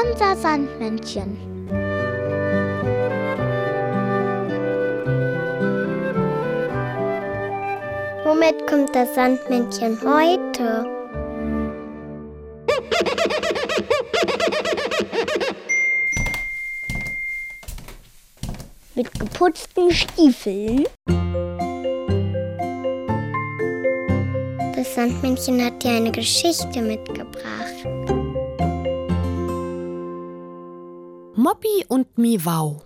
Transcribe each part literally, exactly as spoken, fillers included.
unser Sandmännchen. Womit kommt das Sandmännchen heute? Mit geputzten Stiefeln. Das Sandmännchen hat dir eine Geschichte mitgebracht. Moppy und Miwau.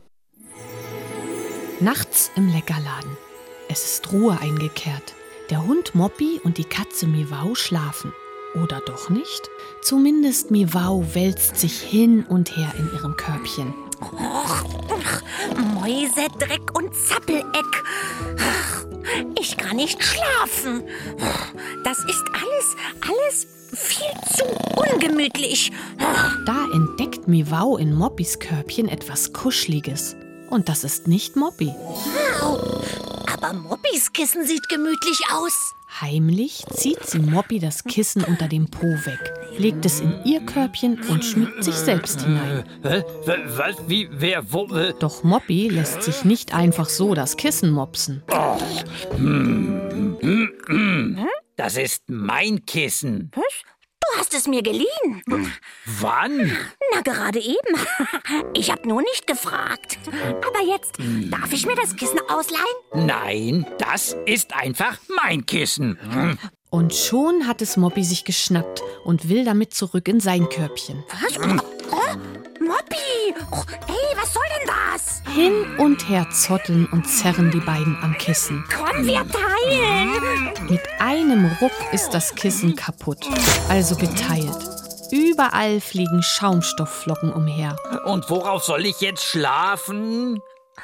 Nachts im Leckerladen. Es ist Ruhe eingekehrt. Der Hund Moppy und die Katze Miwau schlafen. Oder doch nicht? Zumindest Miwau wälzt sich hin und her in ihrem Körbchen. Och, Mäuse, Dreck und Zappeleck. Ich kann nicht schlafen. Das ist alles, alles viel zu ungemütlich. Da entdeckt Miwau in Moppys Körbchen etwas Kuscheliges. Und das ist nicht Moppy. Aber Moppys Kissen sieht gemütlich aus. Heimlich zieht sie Moppy das Kissen unter dem Po weg, legt es in ihr Körbchen und schmiegt sich selbst hinein. Hä? Was? Wie? Wer? Wo? Doch Moppy lässt sich nicht einfach so das Kissen mopsen. Oh. Hm. Hm. Hm. Das ist mein Kissen. Was? Du hast es mir geliehen. Wann? Na, gerade eben. Ich habe nur nicht gefragt. Aber jetzt, darf ich mir das Kissen ausleihen? Nein, das ist einfach mein Kissen. Und schon hat es Moppy sich geschnappt und will damit zurück in sein Körbchen. Was? Oh, Moppy! Oh, hey, was soll denn das? Hin und her zotteln und zerren die beiden am Kissen. Komm, wir teilen! Mit einem Ruck ist das Kissen kaputt, also geteilt. Überall fliegen Schaumstoffflocken umher. Und worauf soll ich jetzt schlafen?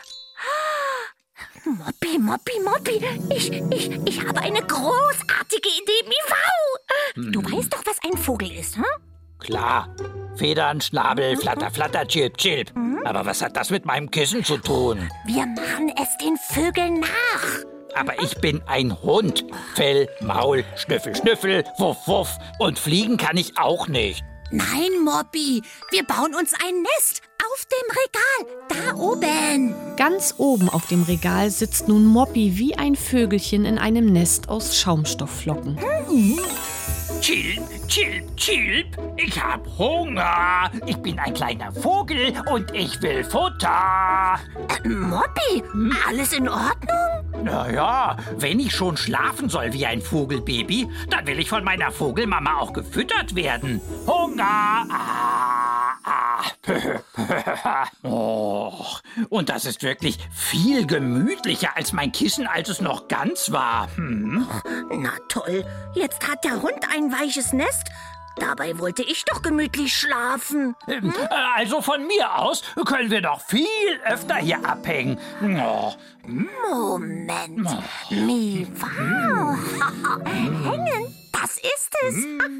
Moppy, Moppy, Moppy, ich, ich, ich habe eine großartige Idee, Miwau! Hm. Du weißt doch, was ein Vogel ist, hm? Klar. Federn, Schnabel, flatter, flatter, chilp, chilp. Hm? Aber was hat das mit meinem Kissen zu tun? Wir machen es den Vögeln nach. Aber ich bin ein Hund. Fell, Maul, Schnüffel, Schnüffel, Wuff, Wuff. Und fliegen kann ich auch nicht. Nein, Moppy, wir bauen uns ein Nest auf dem Regal, da oben. Ganz oben auf dem Regal sitzt nun Moppy wie ein Vögelchen in einem Nest aus Schaumstoffflocken. Hm. Chilp, chilp, chilp. Ich hab Hunger. Ich bin ein kleiner Vogel und ich will Futter. Äh, Moppy, hm? Alles in Ordnung? Naja, wenn ich schon schlafen soll wie ein Vogelbaby, dann will ich von meiner Vogelmama auch gefüttert werden. Hunger. Ah, ah. Oh, und das ist wirklich viel gemütlicher als mein Kissen, als es noch ganz war. Hm? Na toll, jetzt hat der Hund ein weiches Nest. Dabei wollte ich doch gemütlich schlafen. Hm? Also von mir aus können wir doch viel öfter hier abhängen. Oh. Moment. Oh. Miwau. Hängen, das ist es.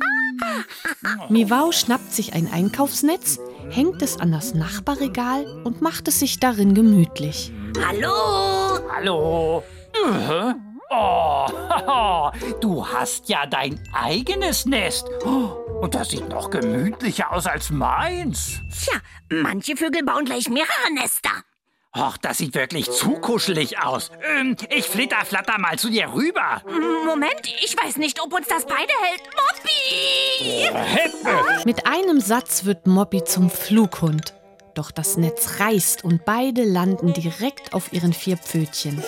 Miwau schnappt sich ein Einkaufsnetz, hängt es an das Nachbarregal und macht es sich darin gemütlich. Hallo. Hallo. Uh-huh. Oh, du hast ja dein eigenes Nest. Und das sieht noch gemütlicher aus als meins. Tja, manche Vögel bauen gleich mehrere Nester. Och, das sieht wirklich zu kuschelig aus. Ähm, ich flitter, flatter mal zu dir rüber. Moment, ich weiß nicht, ob uns das beide hält. Moppy! Oh, mit einem Satz wird Moppy zum Flughund. Doch das Netz reißt und beide landen direkt auf ihren vier Pfötchen.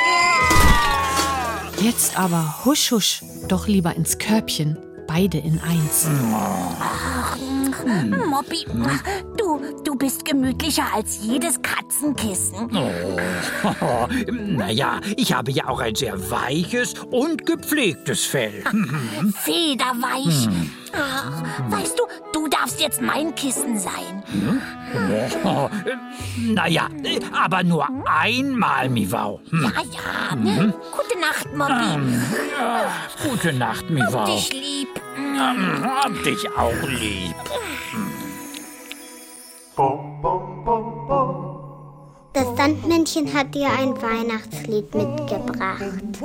Jetzt aber husch, husch, doch lieber ins Körbchen. Beide in eins. Ach, Moppy, du, du bist gemütlicher als jedes Katzenkissen. Oh, naja, ich habe ja auch ein sehr weiches und gepflegtes Fell. Federweich. Ach, weißt du, du darfst jetzt mein Kissen sein. Oh, naja, aber nur einmal, Miwau. Ja, ja. Mhm. Gute Nacht, Moppy. Ja, gute Nacht, Miwau. Hab dich lieb. Hab dich auch lieb. Das Sandmännchen hat dir ein Weihnachtslied mitgebracht.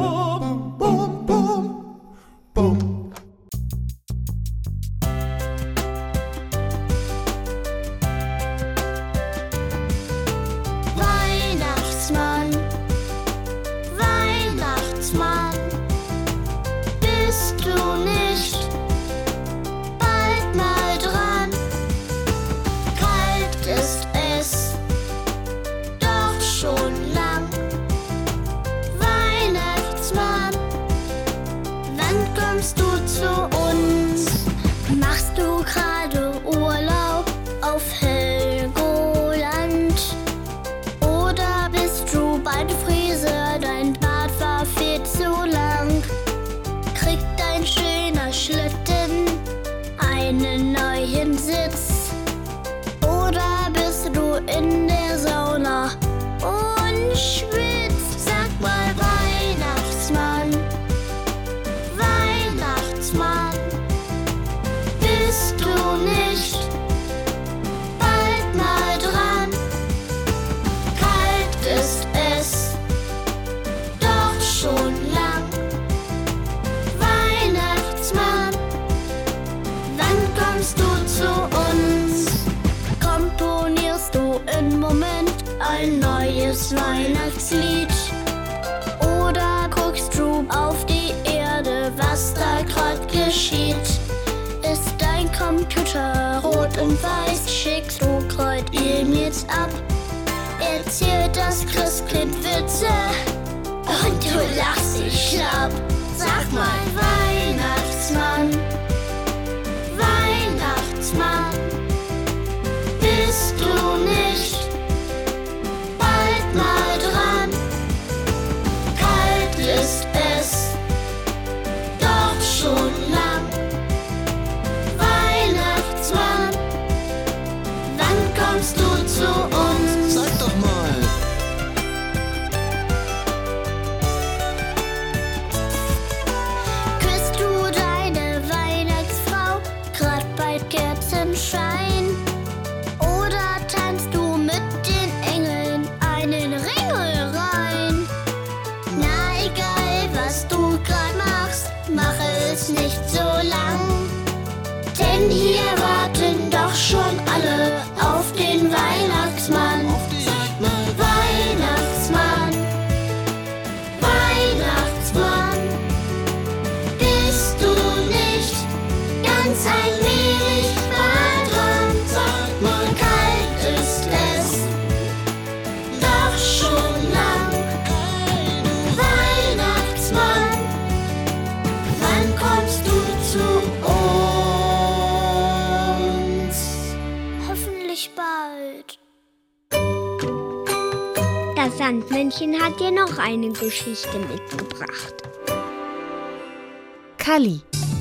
kommst du zu uns? Machst du gerade Urlaub auf Helgoland? Oder bist du beim Friseur, dein Bart war viel zu lang? Kriegt dein schöner Schlitten einen neuen Sitz? Oder bist du in der Sauna und schwitzt? Sag mal, Weihnachtsmann, Weihnachtsmann, bist du nicht bald mal dran? Kalt ist es doch schon lang. Weihnachtsmann, wann kommst du zu uns? Komponierst du im Moment ein neues Weihnachtslied? Oder guckst du auf die Erde, was da grad geschieht? Ist dein Computer rot und weiß? Schickst du grad ihm jetzt ab? Erzählt das Christkind Witze und du lachst dich schlapp. Sag mal, Weihnachtsmann, Weihnachtsmann, bist du nicht bald mal dran? Kalt ist es doch schon lang. Weihnachtsmann, wann kommst du zu uns? Sag doch mal. Küsst du deine Weihnachtsfrau grad bei Kerzenschein? Oder tanzt du mit den Engeln einen Ringelrein? Na egal, was du grad machst, mache es nicht so lang. Denn hier warten doch schon alle auf den Weihnachtsmann. Sag mal, Weihnachtsmann, Weihnachtsmann, bist du nicht ganz ein wenig bald dran? Sag mal, kalt ist es doch schon lang. Weihnachtsmann, wann kommst du zu uns? Hoffentlich bald. Das Sandmännchen hat dir noch eine Geschichte mitgebracht. Kalli.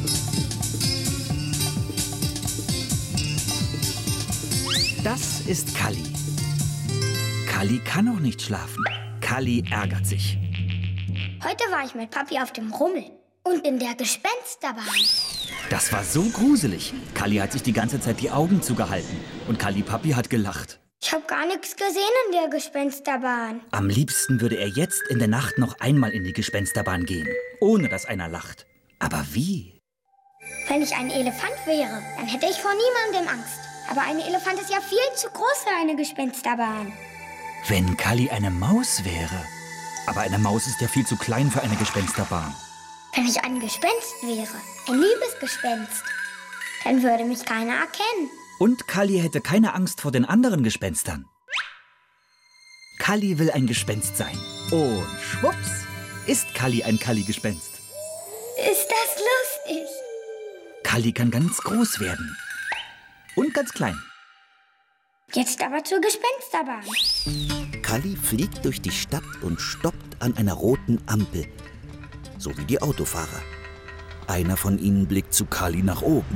Das ist Kalli. Kalli kann noch nicht schlafen. Kalli ärgert sich. Heute war ich mit Papi auf dem Rummel und in der Gespensterbahn. Das war so gruselig. Kalli hat sich die ganze Zeit die Augen zugehalten. Und Kalli Papi hat gelacht. Ich habe gar nichts gesehen in der Gespensterbahn. Am liebsten würde er jetzt in der Nacht noch einmal in die Gespensterbahn gehen, ohne dass einer lacht. Aber wie? Wenn ich ein Elefant wäre, dann hätte ich vor niemandem Angst. Aber ein Elefant ist ja viel zu groß für eine Gespensterbahn. Wenn Kalli eine Maus wäre. Aber eine Maus ist ja viel zu klein für eine Gespensterbahn. Wenn ich ein Gespenst wäre, ein liebes Gespenst, dann würde mich keiner erkennen. Und Kalli hätte keine Angst vor den anderen Gespenstern. Kalli will ein Gespenst sein. Und schwupps ist Kalli ein Kalli-Gespenst. Ist das lustig? Kalli kann ganz groß werden. Und ganz klein. Jetzt aber zur Gespensterbahn. Kalli fliegt durch die Stadt und stoppt an einer roten Ampel. So wie die Autofahrer. Einer von ihnen blickt zu Kalli nach oben.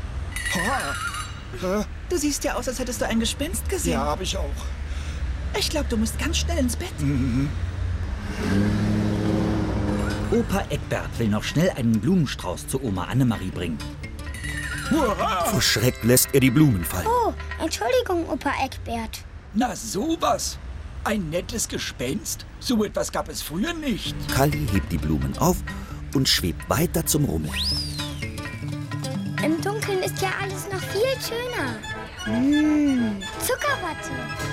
Du siehst ja aus, als hättest du ein Gespenst gesehen. Ja, hab ich auch. Ich glaube, du musst ganz schnell ins Bett. Mhm. Opa Eckbert will noch schnell einen Blumenstrauß zu Oma Annemarie bringen. Vor Schreck lässt er die Blumen fallen. Oh, Entschuldigung, Opa Eckbert. Na sowas. Ein nettes Gespenst. So etwas gab es früher nicht. Kalli hebt die Blumen auf und schwebt weiter zum Rummel. Im Dunkeln ist ja alles noch viel schöner. Mmh, Zuckerwatte.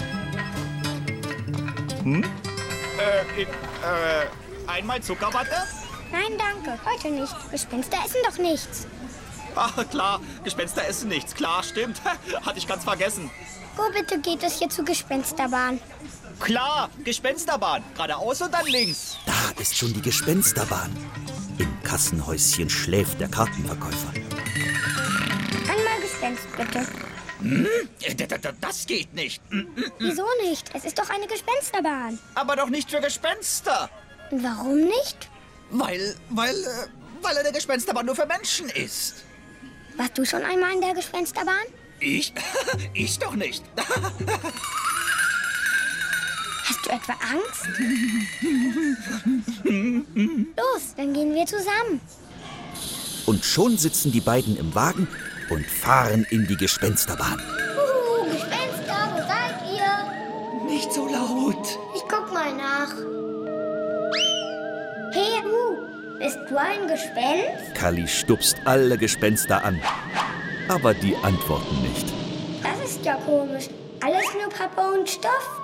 Hm? Äh, in, äh, einmal Zuckerwatte? Nein, danke. Heute nicht. Gespenster essen doch nichts. Ach, klar. Gespenster essen nichts. Klar, stimmt. Hatte ich ganz vergessen. Wo bitte geht es hier zur Gespensterbahn? Klar, Gespensterbahn. Geradeaus und dann links. Da ist schon die Gespensterbahn. Im Kassenhäuschen schläft der Kartenverkäufer. Einmal Gespenst, bitte. Hm? Das geht nicht. Wieso nicht? Es ist doch eine Gespensterbahn. Aber doch nicht für Gespenster. Warum nicht? Weil, weil, äh, weil eine Gespensterbahn nur für Menschen ist. Warst du schon einmal in der Gespensterbahn? Ich? Ich doch nicht. Hast du etwa Angst? Los, dann gehen wir zusammen. Und schon sitzen die beiden im Wagen und fahren in die Gespensterbahn. Huhu, Gespenster, wo seid ihr? Nicht so laut. Ich guck mal nach. Hey, du, bist du ein Gespenst? Kalli stupst alle Gespenster an. Aber die antworten nicht. Das ist ja komisch. Alles nur Pappe und Stoff.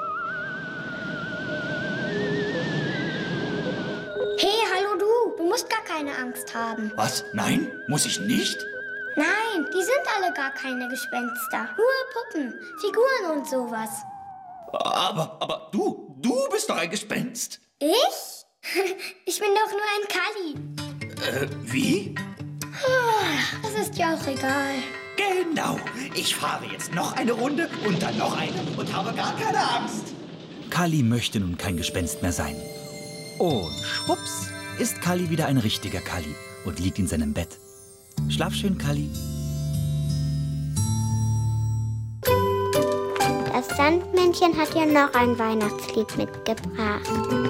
Hey, hallo du. Du musst gar keine Angst haben. Was? Nein? Muss ich nicht? Nein, die sind alle gar keine Gespenster. Nur Puppen, Figuren und sowas. Aber, aber du, du bist doch ein Gespenst. Ich? Ich bin doch nur ein Kalli. Äh, wie? Das ist ja auch egal. Genau. Ich fahre jetzt noch eine Runde und dann noch eine und habe gar keine Angst. Kalli möchte nun kein Gespenst mehr sein. Und schwupps ist Kalli wieder ein richtiger Kalli und liegt in seinem Bett. Schlaf schön, Kalli. Das Sandmännchen hat ja noch ein Weihnachtslied mitgebracht.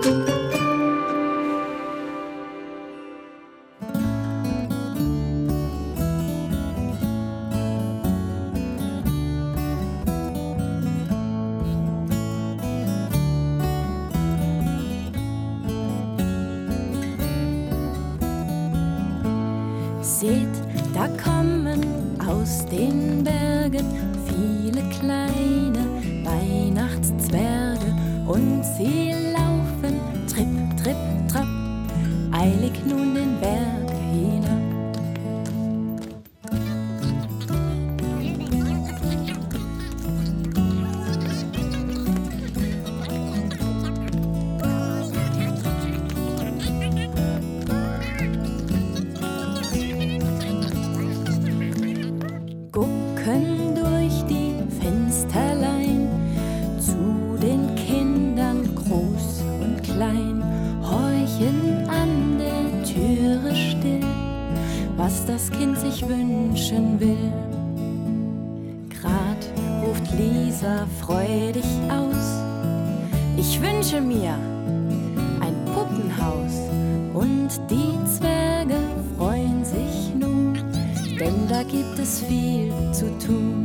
Seht, da kommen aus den Bergen viele kleine Weihnachtszwerge und sie laufen tripp, tripp, trapp, eilig nun den Berg hinab. Gucken durch die Fensterlein zu den Kindern groß und klein, horchen an der Türe still, was das Kind sich wünschen will. Grad ruft Lisa freudig aus: Ich wünsche mir ein Puppenhaus. Und die Zwerge freuen sich nun, denn da gibt es viel zu tun.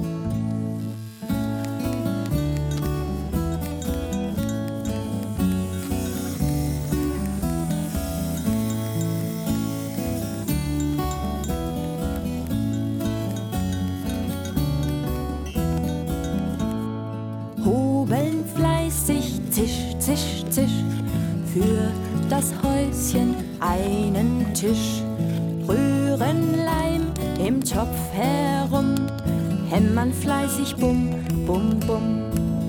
Hobeln fleißig, zisch, zisch, zisch, für das Häuschen einen Tisch. Rühren Leim im Topf herum, hämmern fleißig bum, bum, bum.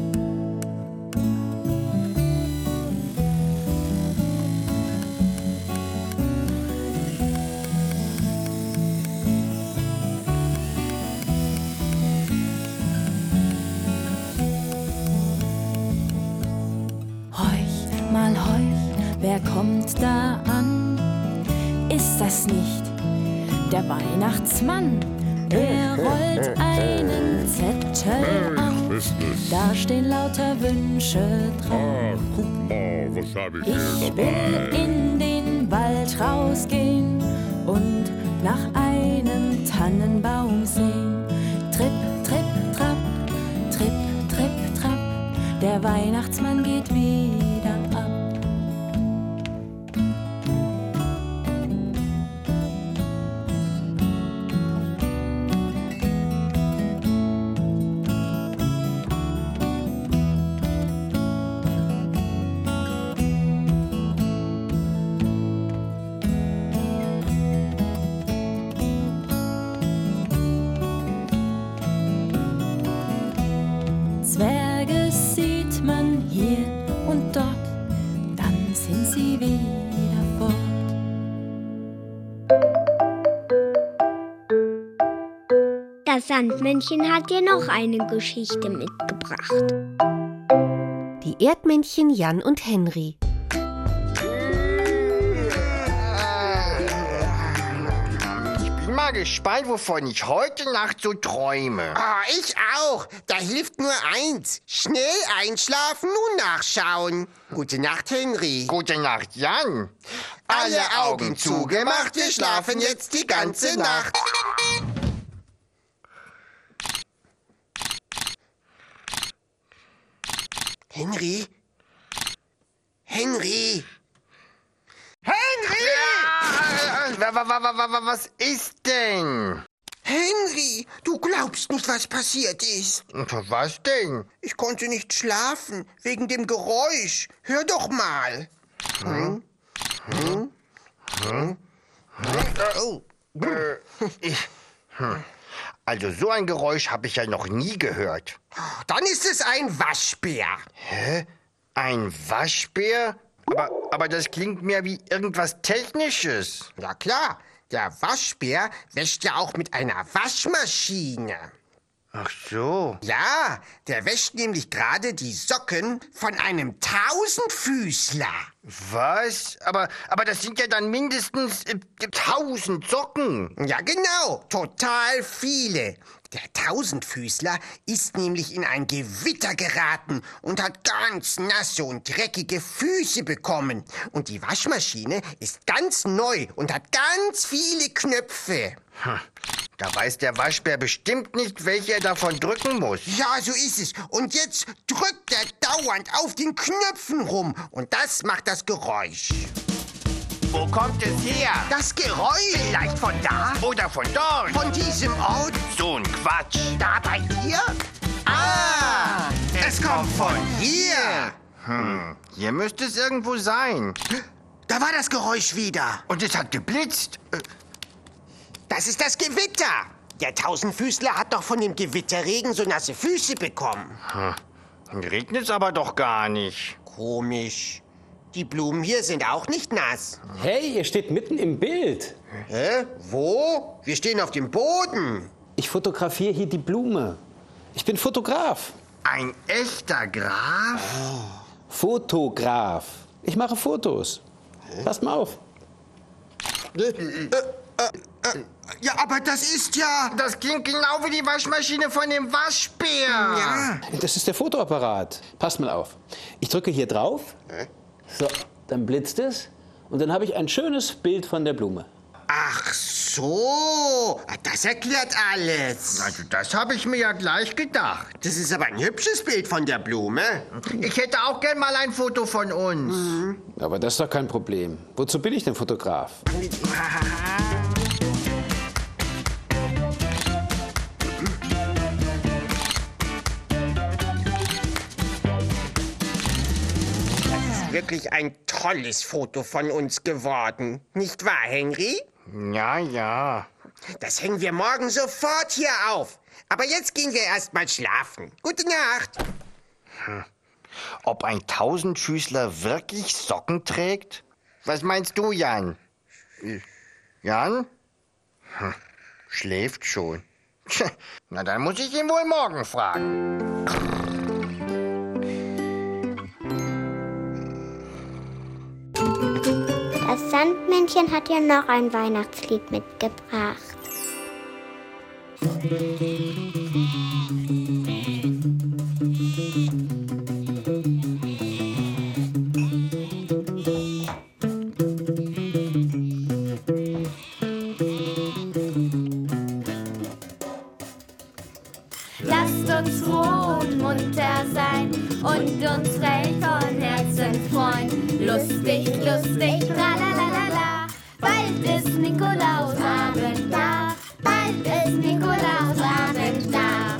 Horch, mal horch, wer kommt da an? Ist das nicht der Weihnachtsmann? Er rollt einen Zettel auf, da stehen lauter Wünsche drauf. Guck mal, was hab ich hier Ich dabei? will in den Wald rausgehen und nach einem Tannenbaum sehen. Tripp, tripp, trapp, tripp, tripp, trapp, der Weihnachtsmann geht wieder ab. Zwerge sieht man hier und Das Sandmännchen hat dir noch eine Geschichte mitgebracht. Die Erdmännchen Jan und Henry. Ich bin mal gespannt, wovon ich heute Nacht so träume. Ah, ich auch. Da hilft nur eins. Schnell einschlafen und nachschauen. Gute Nacht, Henry. Gute Nacht, Jan. Alle Augen zugemacht, wir schlafen jetzt die ganze Nacht. Henry? Henry? Henry! Ja, was ist denn? Henry, du glaubst nicht, was passiert ist. Was denn? Ich konnte nicht schlafen, wegen dem Geräusch. Hör doch mal. Hm? Hm? Hm? Oh. Ich, hm. Also so ein Geräusch habe ich ja noch nie gehört. Dann ist es ein Waschbär. Hä? Ein Waschbär? Aber, aber das klingt mehr wie irgendwas Technisches. Ja klar, der Waschbär wäscht ja auch mit einer Waschmaschine. Ach so. Ja, der wäscht nämlich gerade die Socken von einem Tausendfüßler. Was? Aber, aber das sind ja dann mindestens äh, tausend Socken. Ja genau, total viele. Der Tausendfüßler ist nämlich in ein Gewitter geraten und hat ganz nasse und dreckige Füße bekommen. Und die Waschmaschine ist ganz neu und hat ganz viele Knöpfe. Hm. Da weiß der Waschbär bestimmt nicht, welche er davon drücken muss. Ja, so ist es. Und jetzt drückt er dauernd auf den Knöpfen rum. Und das macht das Geräusch. Wo kommt es her? Das Geräusch. Vielleicht von da oder von dort. Von diesem Ort. So ein Quatsch. Da bei dir? Ah, es kommt von hier. Hm, hier müsste es irgendwo sein. Da war das Geräusch wieder. Und es hat geblitzt. Das ist das Gewitter. Der Tausendfüßler hat doch von dem Gewitterregen so nasse Füße bekommen. Hm. Regnet es aber doch gar nicht. Komisch. Die Blumen hier sind auch nicht nass. Hey, ihr steht mitten im Bild. Hä? Wo? Wir stehen auf dem Boden. Ich fotografiere hier die Blume. Ich bin Fotograf. Ein echter Graf? Oh. Fotograf. Ich mache Fotos. Hä? Passt mal auf. Äh, äh, äh, ja, aber das ist ja... Das klingt genau wie die Waschmaschine von dem Waschbär. Ja. Das ist der Fotoapparat. Passt mal auf. Ich drücke hier drauf. Hä? So, dann blitzt es. Und dann habe ich ein schönes Bild von der Blume. Ach so, das erklärt alles. Also das habe ich mir ja gleich gedacht. Das ist aber ein hübsches Bild von der Blume. Ich hätte auch gern mal ein Foto von uns. Mhm. Aber das ist doch kein Problem. Wozu bin ich denn Fotograf? Das ist wirklich ein tolles Foto von uns geworden. Nicht wahr, Henry? Ja, ja. Das hängen wir morgen sofort hier auf. Aber jetzt gehen wir erst mal schlafen. Gute Nacht. Hm. Ob ein Tausendfüßler wirklich Socken trägt? Was meinst du, Jan? Jan? Hm. Schläft schon. Na, dann muss ich ihn wohl morgen fragen. Das Sandmännchen hat dir noch ein Weihnachtslied mitgebracht. Lasst uns froh und munter sein und uns recht von Herzen freuen. Lustig, lustig, tralalala. Bald ist Nikolausabend da. Bald ist Nikolausabend da.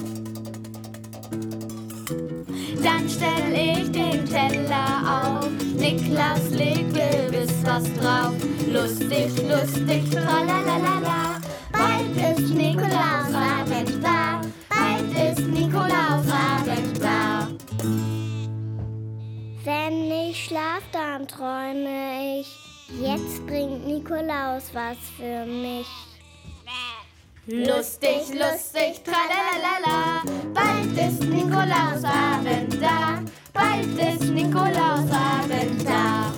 Dann stell ich den Teller auf. Niklas legt gewiss was drauf. Lustig, lustig, tralalala. Bald ist Nikolausabend da. Bald ist Nikolausabend da. Wenn ich schlaf, dann träume ich. Jetzt bringt Nikolaus was für mich. Lustig, lustig, tralalala. Bald ist Nikolausabend da. Bald ist Nikolausabend da.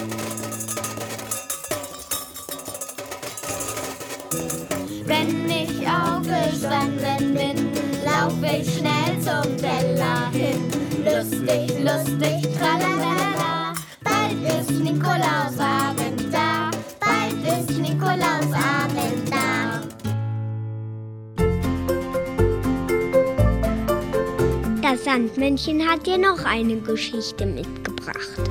Wenn ich aufgestanden bin, lauf ich schnell zum Teller hin. Lustig, lustig, tralalala. Bald ist Nikolausabend da. Bald ist Nikolausabend da. Das Sandmännchen hat dir noch eine Geschichte mitgebracht.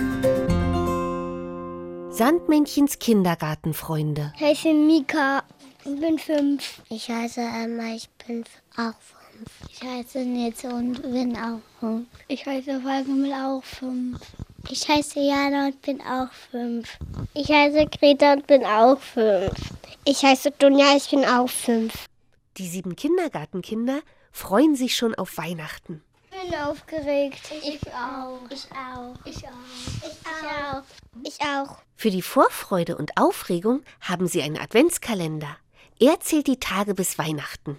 Sandmännchens Kindergartenfreunde. Ich heiße Mika und bin fünf. Ich heiße Emma, ich bin auch fünf. Ich heiße Nils und bin auch fünf. Ich heiße Falk und bin auch fünf. Ich heiße Jana und bin auch fünf. Ich heiße Greta und bin auch fünf. Ich heiße Dunja, ich bin auch fünf. Die sieben Kindergartenkinder freuen sich schon auf Weihnachten. Ich bin aufgeregt. Ich auch. Ich auch. Ich auch. Ich auch. Ich auch. Für die Vorfreude und Aufregung haben sie einen Adventskalender. Er zählt die Tage bis Weihnachten.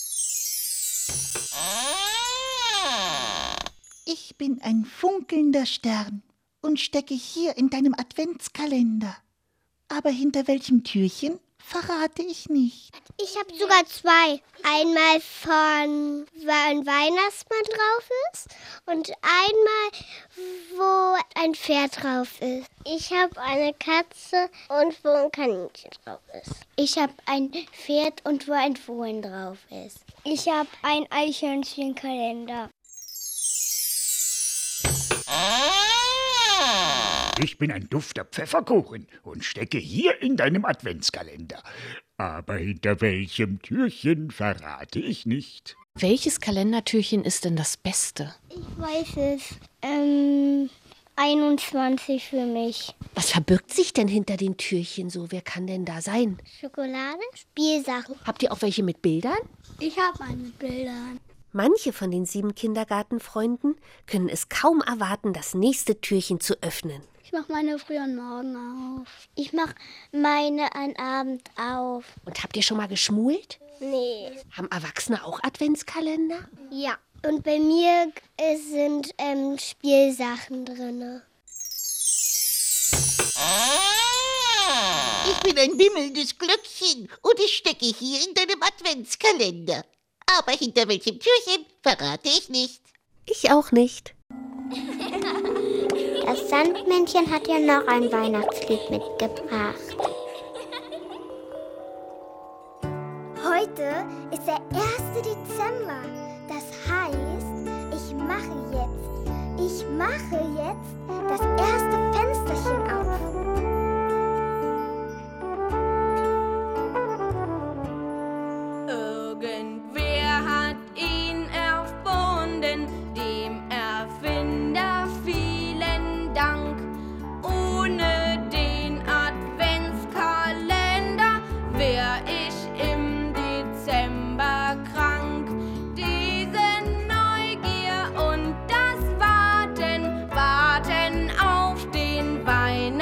Ich bin ein funkelnder Stern und stecke hier in deinem Adventskalender. Aber hinter welchem Türchen verrate ich nicht. Ich habe sogar zwei. Einmal von, wo ein Weihnachtsmann drauf ist und einmal, wo ein Pferd drauf ist. Ich habe eine Katze und wo ein Kaninchen drauf ist. Ich habe ein Pferd und wo ein Fohlen drauf ist. Ich habe einen Eichhörnchenkalender. Ich bin ein dufter Pfefferkuchen und stecke hier in deinem Adventskalender. Aber hinter welchem Türchen verrate ich nicht. Welches Kalendertürchen ist denn das Beste? Ich weiß es. Ähm, einundzwanzig für mich. Was verbirgt sich denn hinter den Türchen so? Wer kann denn da sein? Schokolade, Spielsachen. Habt ihr auch welche mit Bildern? Ich habe eine mit Bildern. Manche von den sieben Kindergartenfreunden können es kaum erwarten, das nächste Türchen zu öffnen. Ich mache meine früh und morgen auf. Ich mache meine an Abend auf. Und habt ihr schon mal geschmult? Nee. Haben Erwachsene auch Adventskalender? Ja. Und bei mir es sind ähm, Spielsachen drin. Ich bin ein wimmelndes Glöckchen und ich stecke hier in deinem Adventskalender. Aber hinter welchem Türchen verrate ich nicht. Ich auch nicht. Das Sandmännchen hat ja noch ein Weihnachtslied mitgebracht. Heute ist der erste Dezember. Das heißt, ich mache jetzt, ich mache jetzt das erste Fensterchen auf. Irgendwer hat ihn erfunden, dem Erfinder vielen Dank. Ohne den Adventskalender wär ich im Dezember krank. Diese Neugier und das Warten, Warten auf den Weihnachten.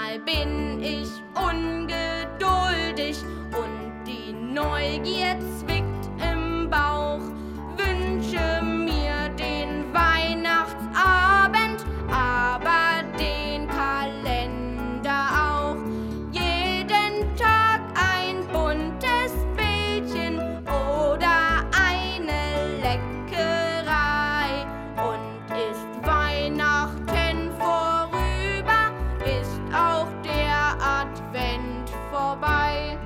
Manchmal bin ich ungeduldig und die Neugier zwickt im Bauch. Wünsche mir den Weihnachtsabend, aber den Kalender auch. Jeden Tag ein buntes Bildchen oder eine Leckerei. Und ist Weihnachten vorüber, ist auch der Advent vorbei.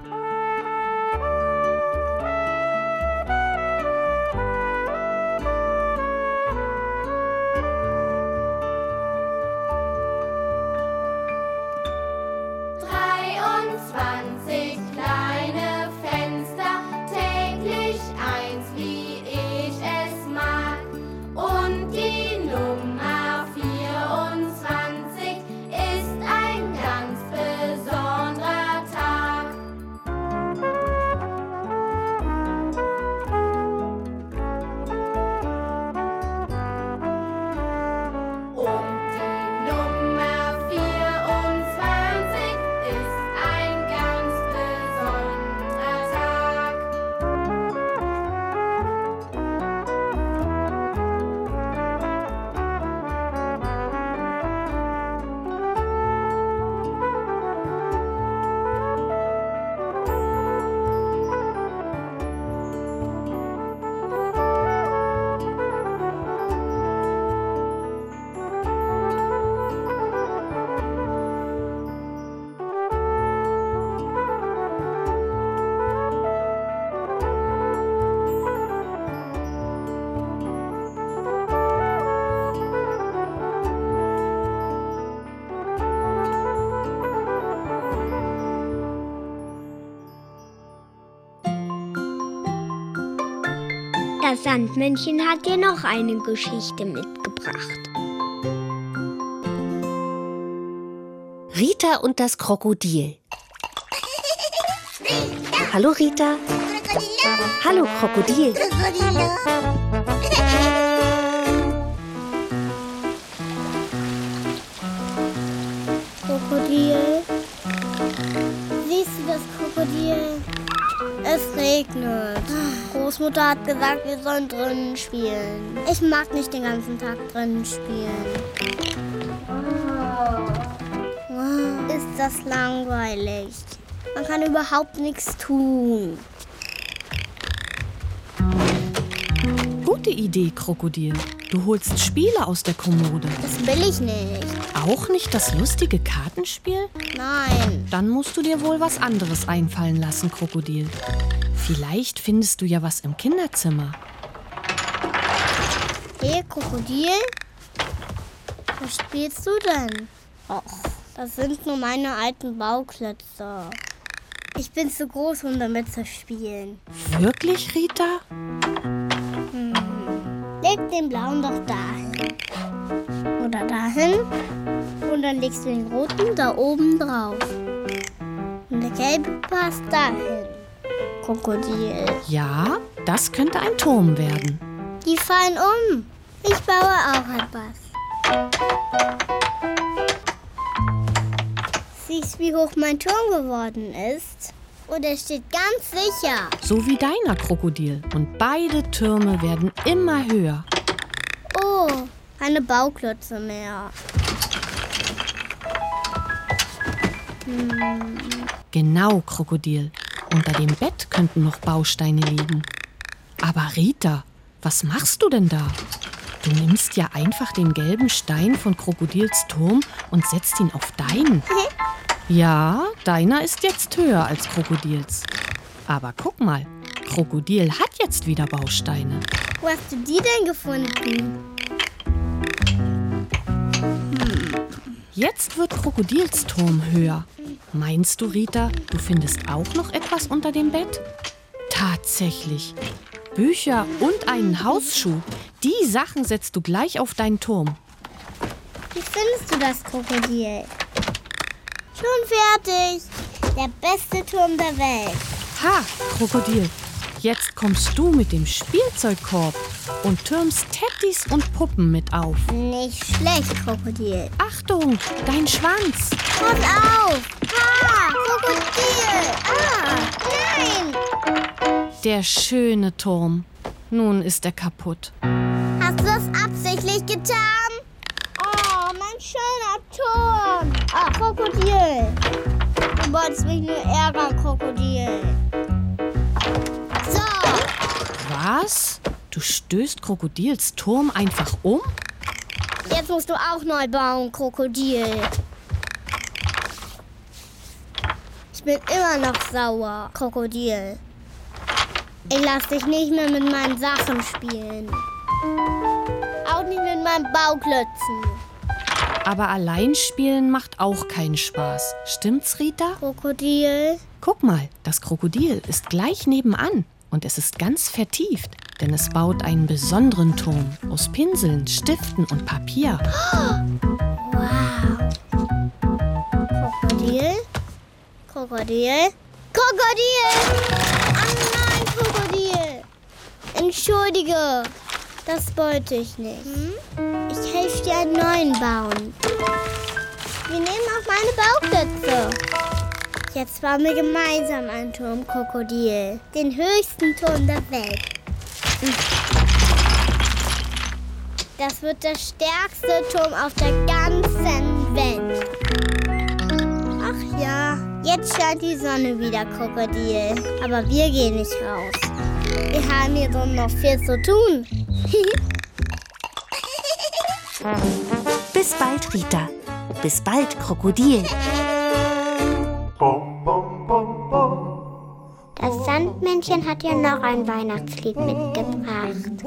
dreiundzwanzig kleine Fenster, täglich eins, wie ich es mag. Und die Nummer vierundzwanzig ist ein ganz besonderer Tag. Und die Nummer vierundzwanzig ist ein ganz besonderer Tag. Das Sandmännchen hat dir noch eine Geschichte mitgebracht. Rita und das Krokodil. Hallo Rita. Hallo Krokodil. Krokodil? Siehst du das Krokodil? Es regnet. Großmutter hat gesagt, wir sollen drinnen spielen. Ich mag nicht den ganzen Tag drinnen spielen. Oh, ist das langweilig. Man kann überhaupt nichts tun. Gute Idee, Krokodil. Du holst Spiele aus der Kommode. Das will ich nicht. Auch nicht das lustige Kartenspiel? Nein. Dann musst du dir wohl was anderes einfallen lassen, Krokodil. Vielleicht findest du ja was im Kinderzimmer. Hey, Krokodil? Was spielst du denn? Och, das sind nur meine alten Bauklötze. Ich bin zu groß, um damit zu spielen. Wirklich, Rita? Hm. Leg den blauen doch dahin. Oder dahin. Und dann legst du den roten da oben drauf. Und der gelbe passt dahin. Krokodil. Ja, das könnte ein Turm werden. Die fallen um. Ich baue auch etwas. Siehst du, wie hoch mein Turm geworden ist? Und er steht ganz sicher. So wie deiner, Krokodil. Und beide Türme werden immer höher. Oh, keine Bauklötze mehr. Hm. Genau, Krokodil. Unter dem Bett könnten noch Bausteine liegen. Aber Rita, was machst du denn da? Du nimmst ja einfach den gelben Stein von Krokodils Turm und setzt ihn auf deinen. Ja, deiner ist jetzt höher als Krokodils. Aber guck mal, Krokodil hat jetzt wieder Bausteine. Wo hast du die denn gefunden? Hm. Jetzt wird Krokodils Turm höher. Meinst du, Rita, du findest auch noch etwas unter dem Bett? Tatsächlich. Bücher und einen Hausschuh. Die Sachen setzt du gleich auf deinen Turm. Wie findest du das, Krokodil? Schon fertig. Der beste Turm der Welt. Ha, Krokodil. Jetzt kommst du mit dem Spielzeugkorb und türmst Teddys und Puppen mit auf. Nicht schlecht, Krokodil. Achtung, dein Schwanz. Pass auf! Ah, Krokodil! Ah, nein! Der schöne Turm. Nun ist er kaputt. Hast du das absichtlich getan? Oh, mein schöner Turm! Ah, Krokodil! Du wolltest mich nur ärgern, Krokodil. So! Was? Du stößt Krokodils Turm einfach um? Jetzt musst du auch neu bauen, Krokodil. Ich bin immer noch sauer, Krokodil. Ich lass dich nicht mehr mit meinen Sachen spielen. Auch nicht mit meinen Bauklötzen. Aber allein spielen macht auch keinen Spaß. Stimmt's, Rita? Krokodil? Guck mal, das Krokodil ist gleich nebenan. Und es ist ganz vertieft, denn es baut einen besonderen Turm aus Pinseln, Stiften und Papier. Wow. Krokodil? Krokodil? Krokodil! Oh nein, Krokodil! Entschuldige, das wollte ich nicht. Ich helfe dir einen neuen bauen. Wir nehmen auch meine Bauklötze. Jetzt bauen wir gemeinsam einen Turm, Krokodil. Den höchsten Turm der Welt. Das wird der stärkste Turm auf der ganzen Welt. Ach ja, jetzt scheint die Sonne wieder, Krokodil. Aber wir gehen nicht raus. Wir haben hier drin noch viel zu tun. Bis bald, Rita. Bis bald, Krokodil. Das Sandmännchen hat ja noch ein Weihnachtslied mitgebracht.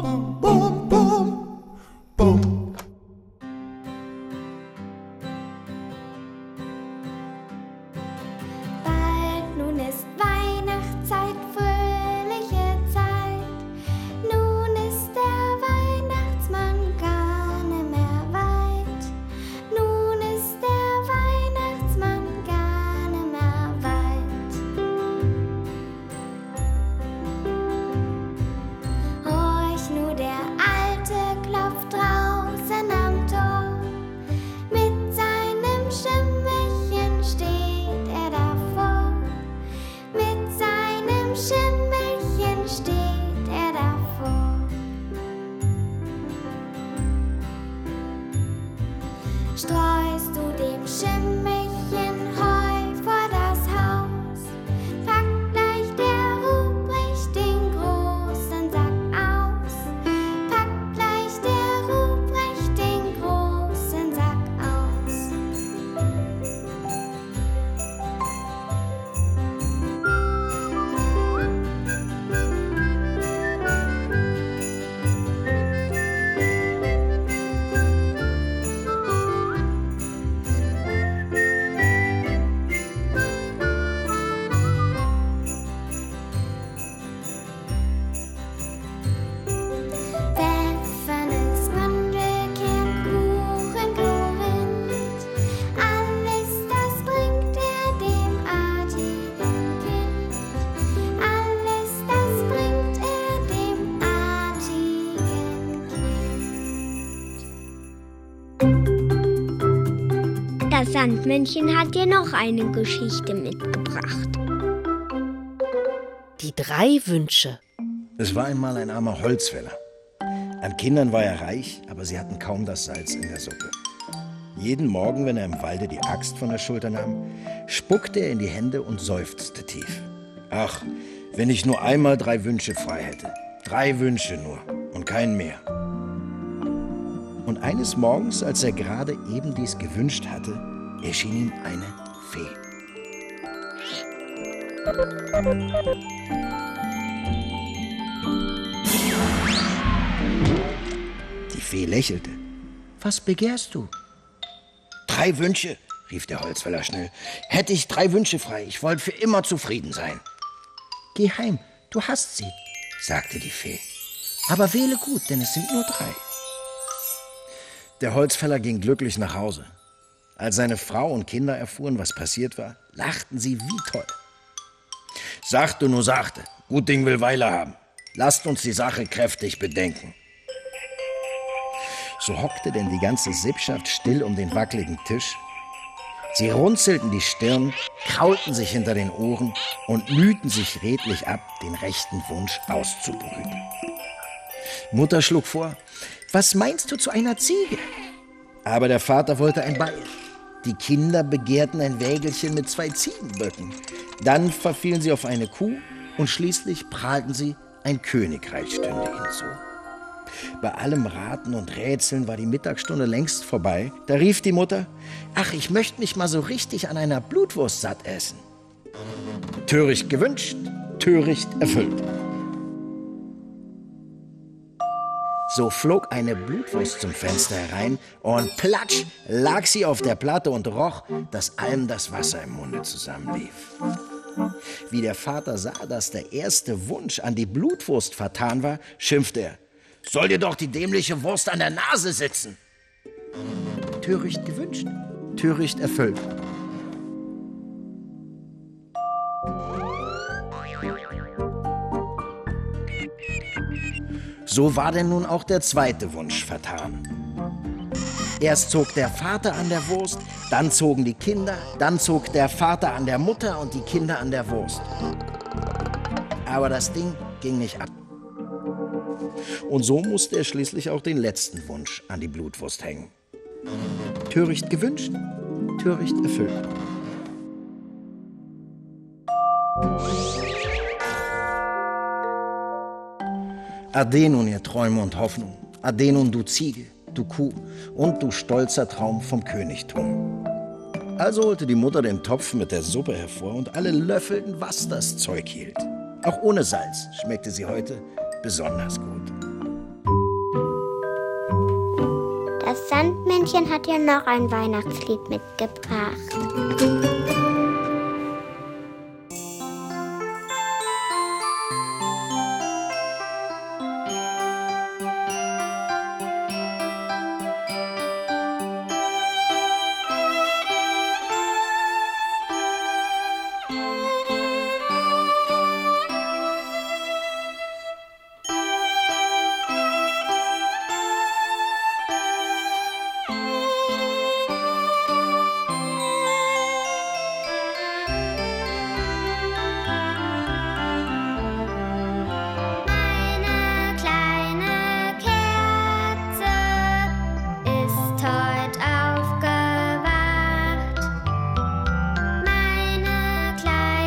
Bald nun ist Weihnachtszeit, fröhliche Zeit. Nun ist der Weihnachtsmann gar nicht mehr weit. Nun ist der Weihnachtsmann gar nicht mehr weit. Horch nur, der Alte klopft draußen am Tor. Mit seinem Schimmelchen steht er davor. Mit seinem Schimmelchen steht er davor. Streust du dem Schimmelchen Heu vor das Haus, packt gleich der Ruprecht den großen Sack aus. Packt gleich der Ruprecht den großen Sack aus. Pfeffernis, Mandelkern, Kuchen, Korinth, alles das bringt er dem artigen Kind. Alles das bringt er dem artigen Kind. Das Sandmännchen hat dir noch eine Geschichte mitgebracht. Die drei Wünsche. Es war einmal ein armer Holzfäller. An Kindern war er reich, aber sie hatten kaum das Salz in der Suppe. Jeden Morgen, wenn er im Walde die Axt von der Schulter nahm, spuckte er in die Hände und seufzte tief. Ach, wenn ich nur einmal drei Wünsche frei hätte. Drei Wünsche nur und keinen mehr. Und eines Morgens, als er gerade eben dies gewünscht hatte, erschien ihm eine Fee. Die Fee lächelte. Was begehrst du? Drei Wünsche, rief der Holzfäller schnell. Hätte ich drei Wünsche frei, ich wollte für immer zufrieden sein. Geh heim, du hast sie, sagte die Fee. Aber wähle gut, denn es sind nur drei. Der Holzfäller ging glücklich nach Hause. Als seine Frau und Kinder erfuhren, was passiert war, lachten sie wie toll. Sachte nur sachte, Gut Ding will Weile haben. Lasst uns die Sache kräftig bedenken. So hockte denn die ganze Sippschaft still um den wackeligen Tisch. Sie runzelten die Stirn, kraulten sich hinter den Ohren und mühten sich redlich ab, den rechten Wunsch auszubrüten. Mutter schlug vor, was meinst du zu einer Ziege? Aber der Vater wollte ein Beil. Die Kinder begehrten ein Wägelchen mit zwei Ziegenböcken. Dann verfielen sie auf eine Kuh und schließlich prahlten sie, ein Königreich stünde ihnen zu. Bei allem Raten und Rätseln war die Mittagsstunde längst vorbei. Da rief die Mutter, ach, ich möchte mich mal so richtig an einer Blutwurst satt essen. Töricht gewünscht, töricht erfüllt. So flog eine Blutwurst zum Fenster herein und platsch lag sie auf der Platte und roch, dass allem das Wasser im Munde zusammenlief. Wie der Vater sah, dass der erste Wunsch an die Blutwurst vertan war, schimpfte er, soll dir doch die dämliche Wurst an der Nase sitzen. Töricht gewünscht, töricht erfüllt. So war denn nun auch der zweite Wunsch vertan. Erst zog der Vater an der Wurst, dann zogen die Kinder, dann zog der Vater an der Mutter und die Kinder an der Wurst. Aber das Ding ging nicht ab. Und so musste er schließlich auch den letzten Wunsch an die Blutwurst hängen. Töricht gewünscht, töricht erfüllt. Ade nun, ihr Träume und Hoffnung. Ade nun, du Ziege, du Kuh und du stolzer Traum vom Königtum. Also holte die Mutter den Topf mit der Suppe hervor und alle löffelten, was das Zeug hielt. Auch ohne Salz schmeckte sie heute besonders gut. Das Sandmännchen hat ja noch ein Weihnachtslied mitgebracht. Kleine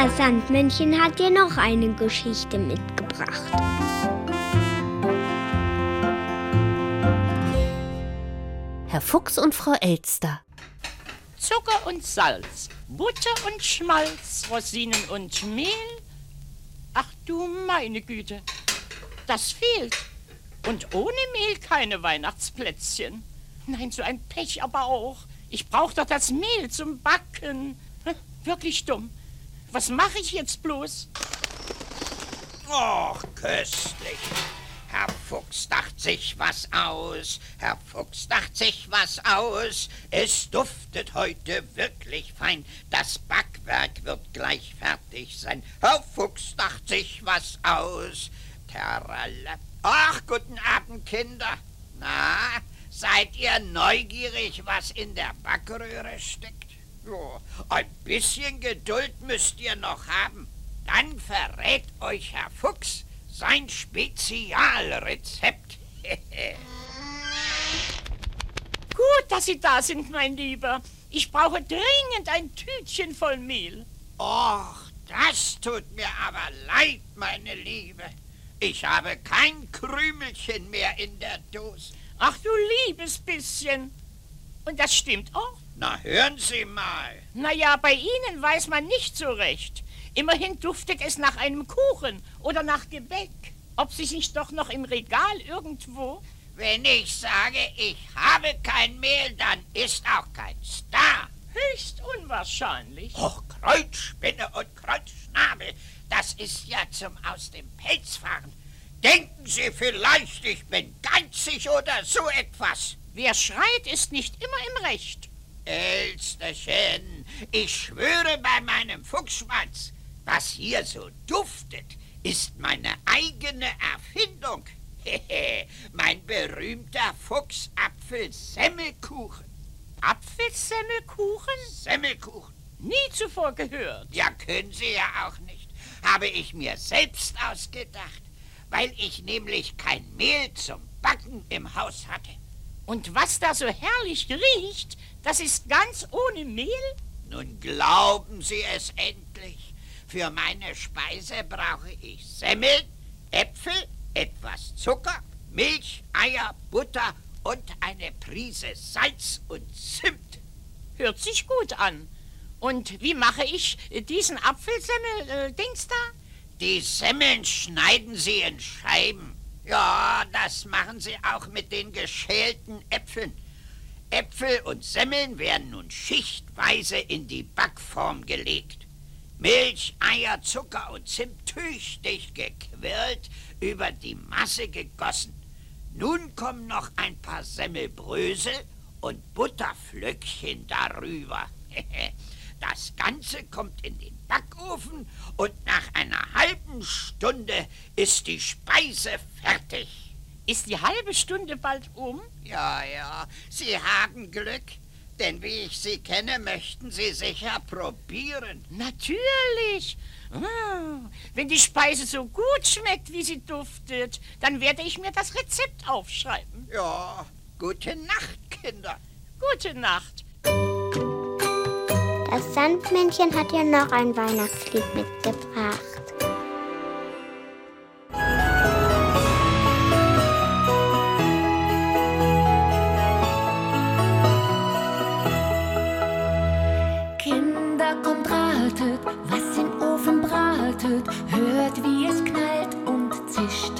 Das Sandmännchen hat dir noch eine Geschichte mitgebracht. Herr Fuchs und Frau Elster. Zucker und Salz, Butter und Schmalz, Rosinen und Mehl. Ach du meine Güte, das fehlt. Und ohne Mehl keine Weihnachtsplätzchen. Nein, so ein Pech aber auch. Ich brauche doch das Mehl zum Backen. Wirklich dumm. Was mache ich jetzt bloß? Och, köstlich. Herr Fuchs dacht sich was aus. Herr Fuchs dacht sich was aus. Es duftet heute wirklich fein. Das Backwerk wird gleich fertig sein. Herr Fuchs dacht sich was aus. Terralle. Ach, guten Abend, Kinder. Na, seid ihr neugierig, was in der Backröhre steckt? Jo, ein bisschen Geduld müsst ihr noch haben. Dann verrät euch Herr Fuchs sein Spezialrezept. Gut, dass Sie da sind, mein Lieber. Ich brauche dringend ein Tütchen voll Mehl. Och, das tut mir aber leid, meine Liebe. Ich habe kein Krümelchen mehr in der Dose. Ach, du liebes bisschen. Und das stimmt auch? Na, hören Sie mal. Na ja, bei Ihnen weiß man nicht so recht. Immerhin duftet es nach einem Kuchen oder nach Gebäck. Ob Sie sich doch noch im Regal irgendwo... Wenn ich sage, ich habe kein Mehl, dann ist auch keins da. Höchst unwahrscheinlich. Och, Kreuzspinne und Kreuzschnabel, das ist ja zum aus dem Pelz fahren. Denken Sie vielleicht, ich bin geizig oder so etwas? Wer schreit, ist nicht immer im Recht. Elsterchen, ich schwöre bei meinem Fuchsschwanz, was hier so duftet, ist meine eigene Erfindung. Mein berühmter Fuchsapfel-Semmelkuchen. Apfelsemmelkuchen? Semmelkuchen. Nie zuvor gehört. Ja, können Sie ja auch nicht. Habe ich mir selbst ausgedacht, weil ich nämlich kein Mehl zum Backen im Haus hatte. Und was da so herrlich riecht, das ist ganz ohne Mehl? Nun glauben Sie es endlich. Für meine Speise brauche ich Semmeln, Äpfel, etwas Zucker, Milch, Eier, Butter und eine Prise Salz und Zimt. Hört sich gut an. Und wie mache ich diesen Apfelsemmel-Dings da? Die Semmeln schneiden Sie in Scheiben. Ja, das machen Sie auch mit den geschälten Äpfeln. Äpfel und Semmeln werden nun schichtweise in die Backform gelegt. Milch, Eier, Zucker und Zimt tüchtig gequirlt über die Masse gegossen. Nun kommen noch ein paar Semmelbrösel und Butterflöckchen darüber. Das Ganze kommt in den Backofen und nach einer halben Stunde ist die Speise fertig. Ist die halbe Stunde bald um? Ja, ja, Sie haben Glück. Denn wie ich Sie kenne, möchten Sie sicher probieren. Natürlich. Mmh. Wenn die Speise so gut schmeckt, wie sie duftet, dann werde ich mir das Rezept aufschreiben. Ja, gute Nacht, Kinder. Gute Nacht. Das Sandmännchen hat dir noch ein Weihnachtslied mitgebracht. Kommt, ratet, was im Ofen bratet, hört, wie es knallt und zischt.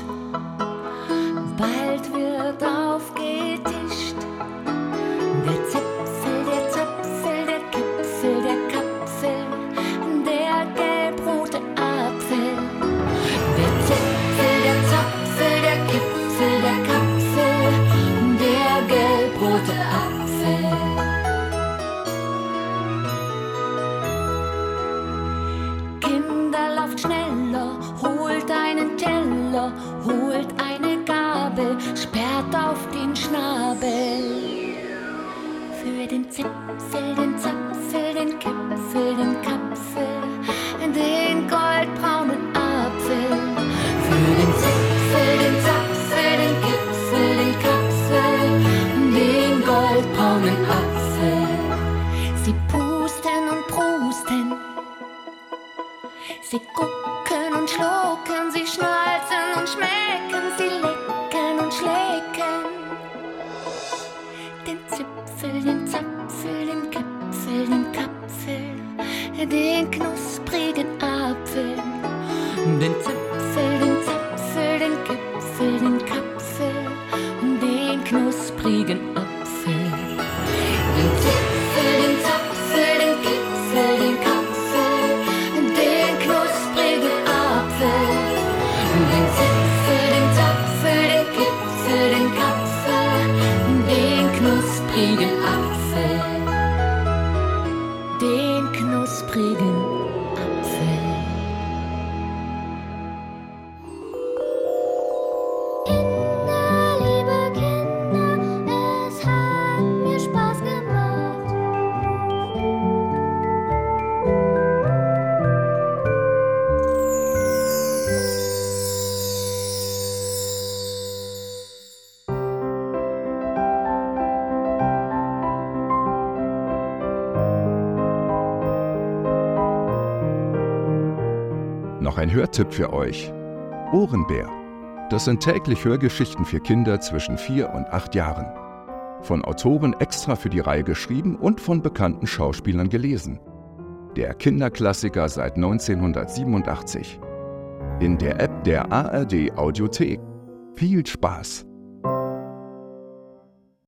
Bald wird aufgetischt. Der Zipfel, der Zöpfel, der Gipfel, der Kapfel, der gelbrote Apfel. Der Zipfel, der Zöpfel, der Gipfel, der Kapfel, der gelbrote Apfel. Schneller, holt einen Teller, holt eine Gabel, sperrt auf den Schnabel. Für den Zipfel, den Zapfel, den Gipfel, den Kapfel, den goldbraunen Apfel. Für den Zipfel, den Zapfel, den Gipfel, den Kapfel, den goldbraunen Apfel. Sie pusten und prusten, Sie gucken und schlucken, sie schnalzen und schmecken, sie lecken und schlecken. Den Zipfel, den Zapfel, den Gipfel, den Kapfel, den knusprigen Apfel. Den Zipfel, den Zapfel, den Gipfel, den Kapfel, den knusprigen Apfel. Den Zipfel, den Zapfel, den Gipfel, den Kapfel, den knusprigen Apfel. Den Zipfel, den Zapfel, den Gipfel, den Kapfel, den knusprigen Apfel. Den knusprigen Apfel. Noch ein Hörtipp für euch. Ohrenbär. Das sind täglich Hörgeschichten für Kinder zwischen vier und acht Jahren. Von Autoren extra für die Reihe geschrieben und von bekannten Schauspielern gelesen. Der Kinderklassiker seit neunzehnhundertsiebenundachtzig. In der App der A R D Audiothek. Viel Spaß!